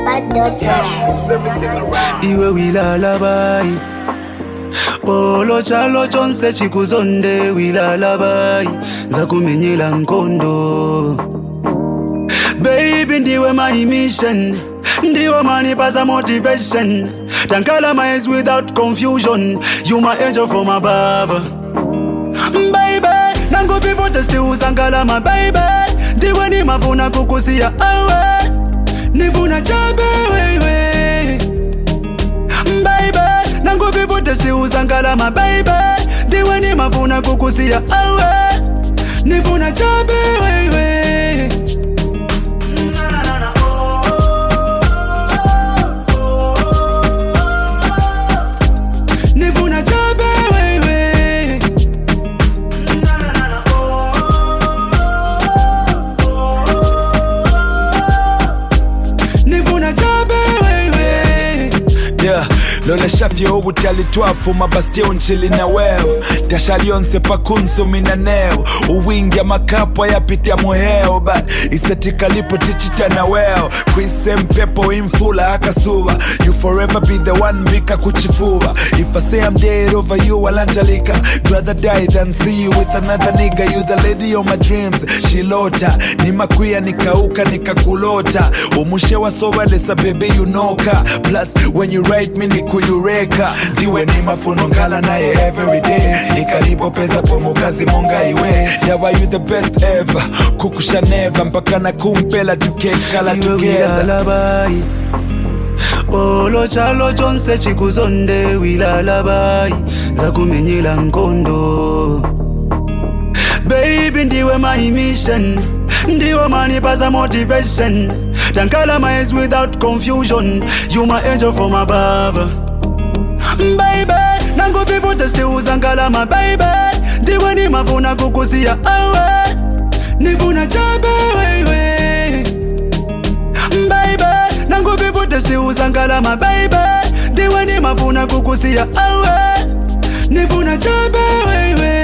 Iwe wilalabai Olo chalo chonse chikuzonde wilalabai Zakumenyela nkondo Baby ndiwe my mission Ndiwe manipaza motivation Tankala my eyes without confusion You my angel from above Baby Nango vivo testi uzangala my baby Ndiwe ni mafuna kukusia awe Nifuna chabe wewe Baby Nango vivo testi uzangala my baby Ndiwe ni mafuna kukusia awe Nifuna chabe wewe Lola shafyo ubutali twafu mabastion chili na weo Tashalionse pakunsu minaneo Uwingi ya makapo ya pitia muheo But isetika lipo tichita na weo Kwise mpepo infula hakasuwa You forever be the one vika kuchifua If I say I'm dead over you walantalika Rather die than see you with another nigga You the lady of my dreams Shilota Ni makuya nikauka nikakulota Umushewa sowalesa baby you noka Plus when you write me kuyureka Diwe ni mafuno ngala naye everyday Ikalipo pesa pomo kazi monga iwe Dawa you the best ever Kukusha never mpaka na kumpela tukekala together Wilalabai Olo chalo chonse chikuzonde wilalabai Zakumenyela nkondo Baby ndiwe my mission Ndiwe manipaza motivation Tankala my eyes without confusion You my angel from above Baby Nango vivo testi uzangala my baby Ndiwe ni mafuna kukusia awe Nifuna chabe wewe Baby Nango vivo testi uzangala my baby Ndiwe ni mafuna kukusia awe Nifuna chabe wewe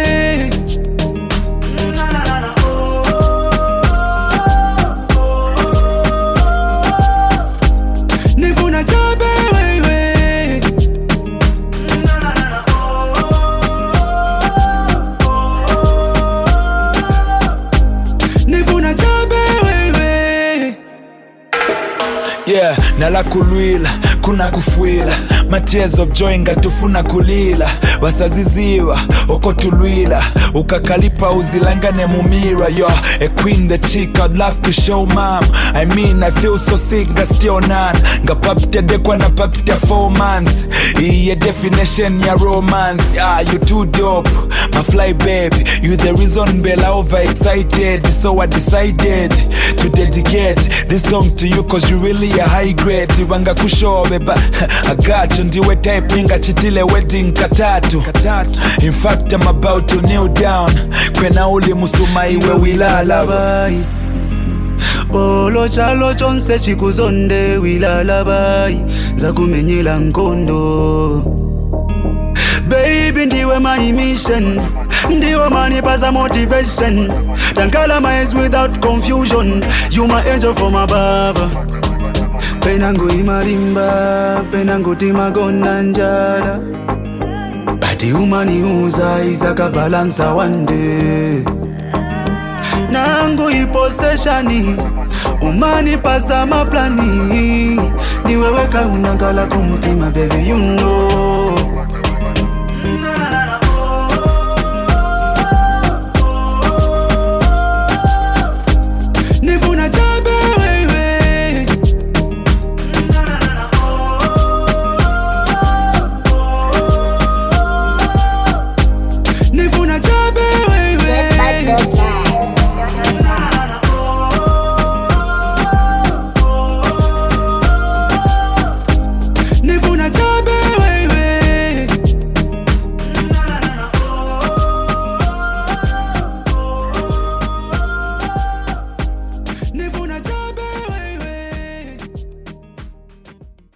Yeah, nala kulwila, kuna kufuila My tears of joy ngatufuna kulila Wasaziziwa, oko tulwila Ukakalipa uzilangane mumira Yo, a queen the chick I'd love to show mom I mean I feel so sick nga still none Nga papita dekwa na papita 4 months Iye definition ya romance Ah, you too dope My fly baby You the reason Bella overexcited So I decided to dedicate this song to you Cause you really a high grade Iwanga kushobe but I got you Ndiwe type minga chitile wedding katatu In fact I'm about to kneel down Kwena uli musuma iwe wilalabai Olo chalo chonse chikuzonde wilalabai Zakumenyela nkondo Baby ndiwe my mission Ndiwe manipaza motivation Tankala my eyes without confusion You my angel from above Penango imarimba Penango timagona njala Bati umani uza izaka balansa one day Nango iposeshani Umani pasa maplani Ndiwe weka unangala kumtima baby you know